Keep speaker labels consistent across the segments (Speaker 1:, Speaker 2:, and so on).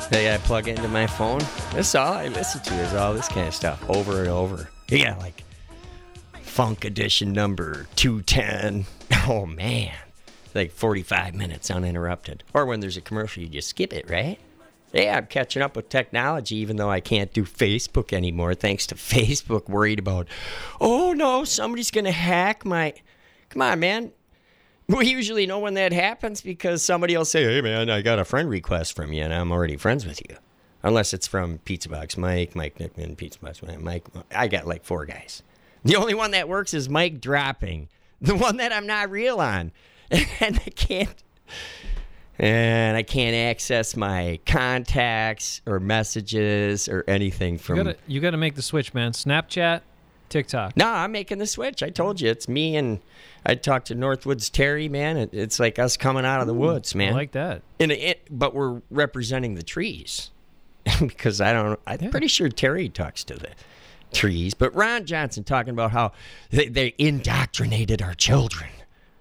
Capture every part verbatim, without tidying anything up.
Speaker 1: that I plug into my phone. That's all I listen to is all this kind of stuff over and over. Yeah, like Funk Edition number two ten. Oh, man. Like forty-five minutes uninterrupted. Or when there's a commercial, you just skip it, right? Yeah, I'm catching up with technology, even though I can't do Facebook anymore, thanks to Facebook worried about, oh, no, somebody's going to hack my... Come on, man. We usually know when that happens because somebody will say, hey, man, I got a friend request from you, and I'm already friends with you. Unless it's from Pizza Box Mike, Mike Nickman, Pizza Box Mike, Mike. I got like four guys. The only one that works is Mike dropping. The one that I'm not real on. And I can't... And I can't access my contacts or messages or anything from...
Speaker 2: You gotta, you gotta make the switch, man. Snapchat, TikTok.
Speaker 1: No, I'm making the switch. I told you. It's me and... I talked to Northwoods Terry, man. It, it's like us coming out of the woods, man.
Speaker 2: I like that.
Speaker 1: And it, but we're representing the trees. Because I don't... I'm yeah. pretty sure Terry talks to the trees. But Ron Johnson talking about how they, they indoctrinated our children.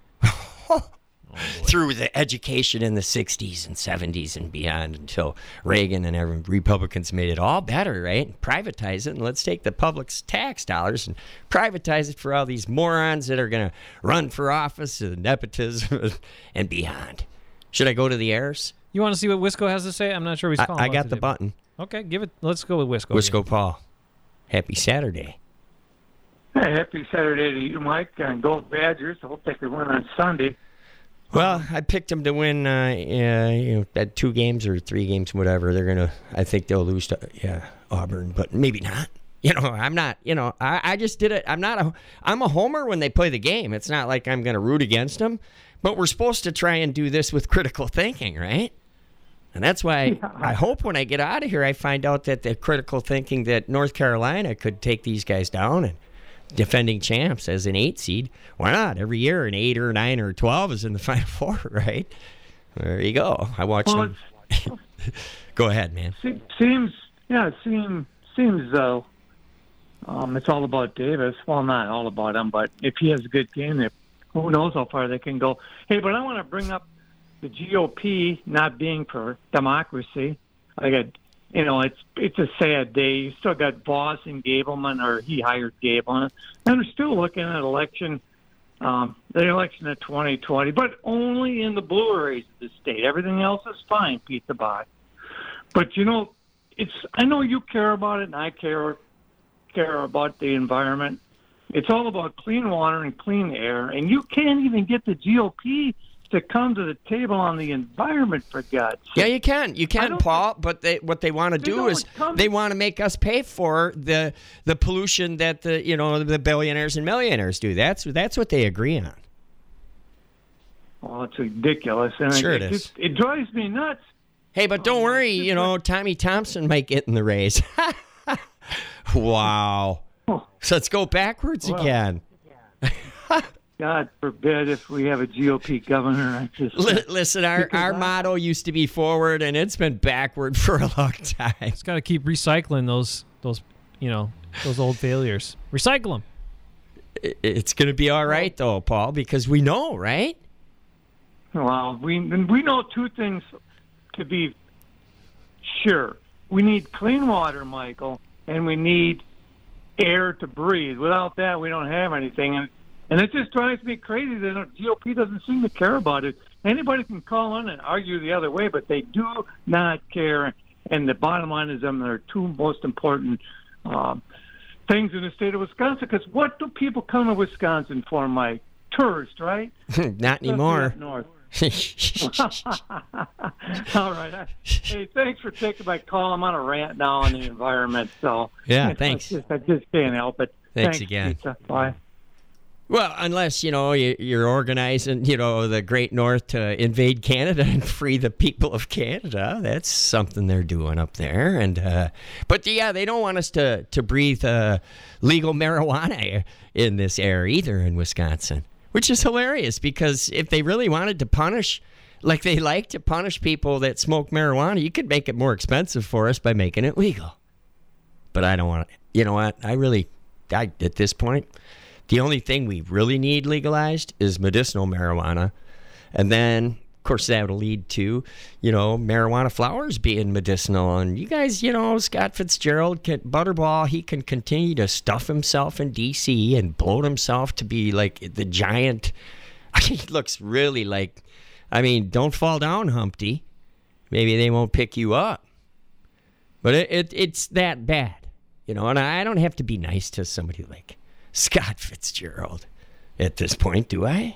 Speaker 1: Oh, through the education in the sixties and seventies and beyond until Reagan and every Republicans made it all better, right? Privatize it, and let's take the public's tax dollars and privatize it for all these morons that are going to run for office and nepotism and beyond. Should I go to the airs?
Speaker 2: You want to see what Wisco has to say? I'm not sure he's calling.
Speaker 1: I, I got the button.
Speaker 2: Okay, give it. Let's go with Wisco.
Speaker 1: Wisco Paul. Happy Saturday.
Speaker 3: Hey, happy Saturday to you, Mike, and go Badgers. I hope they can win on Sunday.
Speaker 1: Well, I picked them to win, uh, uh, you know, at two games or three games, whatever. They're gonna. I think they'll lose to yeah Auburn, but maybe not. You know, I'm not. You know, I, I just did it. I'm not a. I'm a homer when they play the game. It's not like I'm gonna root against them. But we're supposed to try and do this with critical thinking, right? And that's why yeah. I hope when I get out of here, I find out that the critical thinking that North Carolina could take these guys down and. Defending champs as an eight seed. Why not? Every year an eight or nine or twelve is in the Final Four, right? There you go. I watched well, them. Go ahead, man.
Speaker 3: Seems, yeah, it seems, seems though, um, it's all about Davis. Well, not all about him, but if he has a good game, who knows how far they can go. Hey, but I want to bring up the G O P not being for democracy. I got. You know, it's it's a sad day. You still got Voss and Gableman, or he hired Gableman, and we're still looking at election, um, the election of twenty twenty, but only in the blue areas of the state. Everything else is fine, Pizza Box. But you know, it's I know you care about it, and I care care about the environment. It's all about clean water and clean air, and you can't even get the G O P to come to the table on the environment, for God's sake.
Speaker 1: Yeah, you can. You can, Paul, but they, what they want to do is they want to make us pay for the the pollution that the you know the billionaires and millionaires do. That's that's what they agree on.
Speaker 3: Well, it's ridiculous. And
Speaker 1: sure
Speaker 3: it,
Speaker 1: it
Speaker 3: it
Speaker 1: is.
Speaker 3: Just, it drives me nuts.
Speaker 1: Hey, but don't oh, worry, you know, Tommy Thompson might get in the race. Wow. Oh. So let's go backwards well, again.
Speaker 3: God forbid if we have a G O P governor. I just
Speaker 1: L- Listen, our, our motto used to be forward, and it's been backward for a long time.
Speaker 2: It's got to keep recycling those, those, you know, those old failures. Recycle them.
Speaker 1: It's going to be all right, though, Paul, because we know, right?
Speaker 3: Well, we we know two things to be sure. We need clean water, Michael, and we need air to breathe. Without that, we don't have anything. And And it just drives me crazy that the G O P doesn't seem to care about it. Anybody can call in and argue the other way, but they do not care. And the bottom line is them are two most important um, things in the state of Wisconsin. Because what do people come to Wisconsin for, Mike? Tourists, right?
Speaker 1: Not anymore.
Speaker 3: North. All right. Hey, thanks for taking my call. I'm on a rant now on the environment. So
Speaker 1: yeah, thanks.
Speaker 3: I just, I just can't help it.
Speaker 1: Thanks,
Speaker 3: thanks
Speaker 1: again.
Speaker 3: Pizza. Bye.
Speaker 1: Well, unless, you know, you're organizing, you know, the Great North to invade Canada and free the people of Canada. That's something they're doing up there. And uh, But, yeah, they don't want us to, to breathe uh, legal marijuana in this air either in Wisconsin, which is hilarious because if they really wanted to punish, like they like to punish people that smoke marijuana, you could make it more expensive for us by making it legal. But I don't want to. You know what? I really, I, at this point... The only thing we really need legalized is medicinal marijuana. And then course, that will lead to, you know, marijuana flowers being medicinal. And you guys, you know, Scott Fitzgerald, can, Butterball, he can continue to stuff himself in D C and bloat himself to be like the giant. He looks really like, I mean, don't fall down, Humpty. Maybe they won't pick you up. But it, it it's that bad, you know, and I don't have to be nice to somebody like Scott Fitzgerald at this point, do I?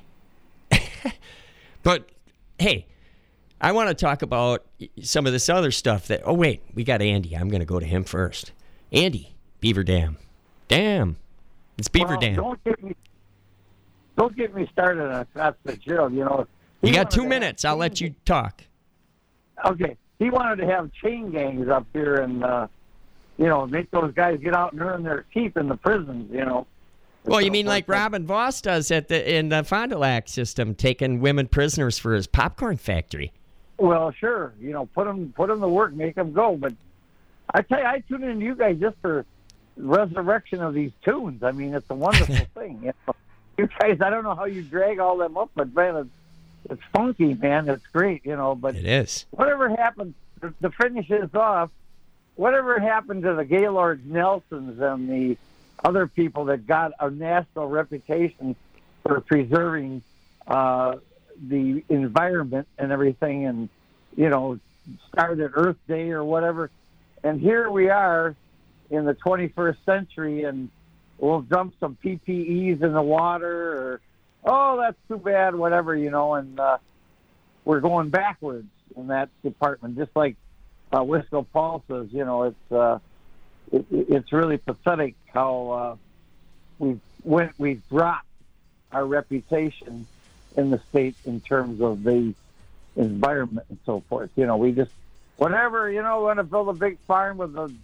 Speaker 1: But, hey, I want to talk about some of this other stuff that, oh, wait, we got Andy. I'm going to go to him first. Andy, Beaver Dam. Dam. It's Beaver
Speaker 4: well,
Speaker 1: Dam.
Speaker 4: Don't get me, don't get me started on Scott Fitzgerald, you know.
Speaker 1: You got two minutes. I'll let you talk.
Speaker 4: Okay. He wanted to have chain gangs up here and, uh, you know, make those guys get out and earn their keep in the prisons, you know.
Speaker 1: Well, you mean like Robin Voss does at the in the Fond du Lac system, taking women prisoners for his popcorn factory?
Speaker 4: Well, sure. You know, put them put them to work, make them go. But I tell you, I tune in to you guys just for resurrection of these tunes. I mean, it's a wonderful thing. You know? You guys, I don't know how you drag all them up, but man, it's, it's funky, man. It's great, you know. But
Speaker 1: it is.
Speaker 4: Whatever happened to, to finish this off, whatever happened to the Gaylord Nelsons and the other people that got a national reputation for preserving uh, the environment and everything, and, you know, started Earth Day or whatever. And here we are in the twenty-first century, and we'll dump some P P Es in the water, or, oh, that's too bad, whatever, you know, and uh, we're going backwards in that department, just like uh, Wisco Paul says, you know, it's... Uh, It, it's really pathetic how uh, we've went, we've dropped our reputation in the state in terms of the environment and so forth. You know, we just whatever. You know, want to build a big farm with the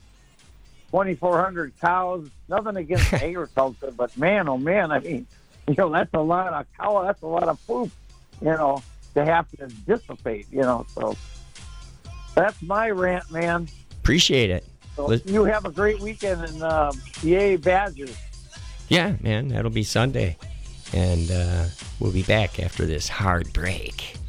Speaker 4: twenty-four hundred cows. Nothing against agriculture, but man, oh man, I mean, you know, that's a lot of cow. That's a lot of poop. You know, to have to dissipate. You know, so that's my rant, man.
Speaker 1: Appreciate it.
Speaker 4: So you have a great weekend, and uh, yay, Badgers.
Speaker 1: Yeah, man, that'll be Sunday. And uh, we'll be back after this hard break.